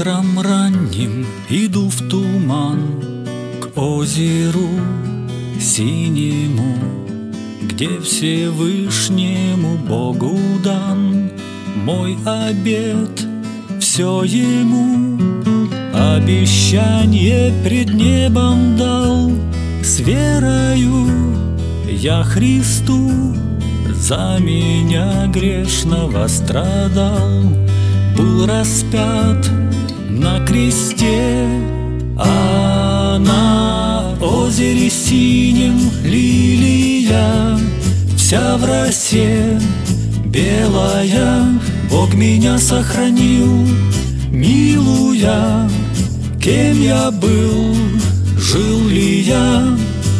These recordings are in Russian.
Утром ранним иду в туман к озеру синему, где Всевышнему Богу дан мой обет, все Ему обещание пред небом дал. С верою я Христу за меня грешного страдал, был распят на кресте, а на озере синем лилия вся в росе белая. Бог меня сохранил, милуя, кем я был, жил ли я,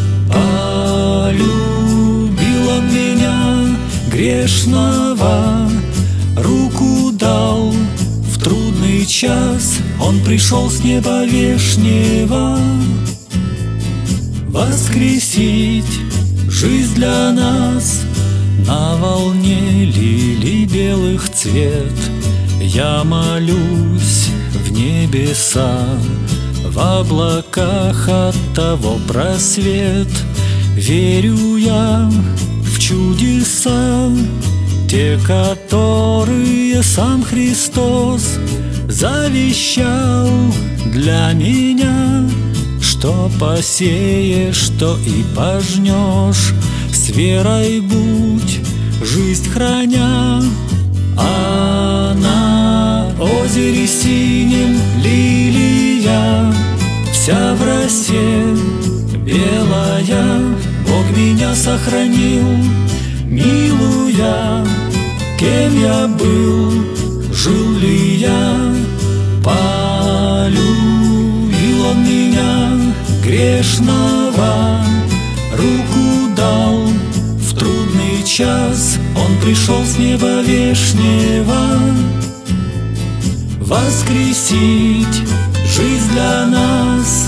полюбил Он меня грешного, руку дал в трудный час. Он пришел с неба вешнего воскресить жизнь для нас. На волне лилий белых цвет я молюсь в небеса, в облаках от того просвет. Верю я в чудеса, те, которые сам Христос завещал для меня. Что посеешь, то и пожнешь, с верой будь, жизнь храня. А на озере синем лилия вся в росе белая. Бог меня сохранил, милуя, кем я был, жил ли я, полюбил Он меня грешного, руку дал в трудный час. Он пришел с неба вешнего воскресить жизнь для нас.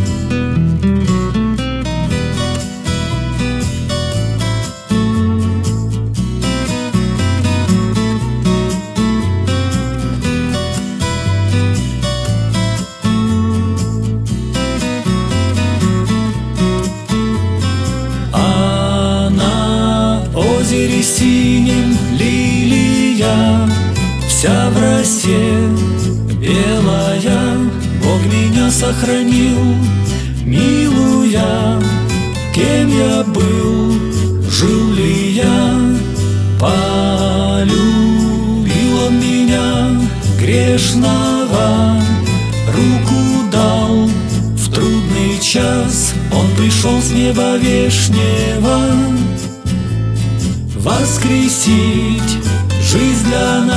В синем лилия вся в росе белая. Бог меня сохранил, милуя, кем я был, жил ли я, полюбил Он меня грешного, руку дал в трудный час. Он пришел с неба вешнего воскресить жизнь для нас.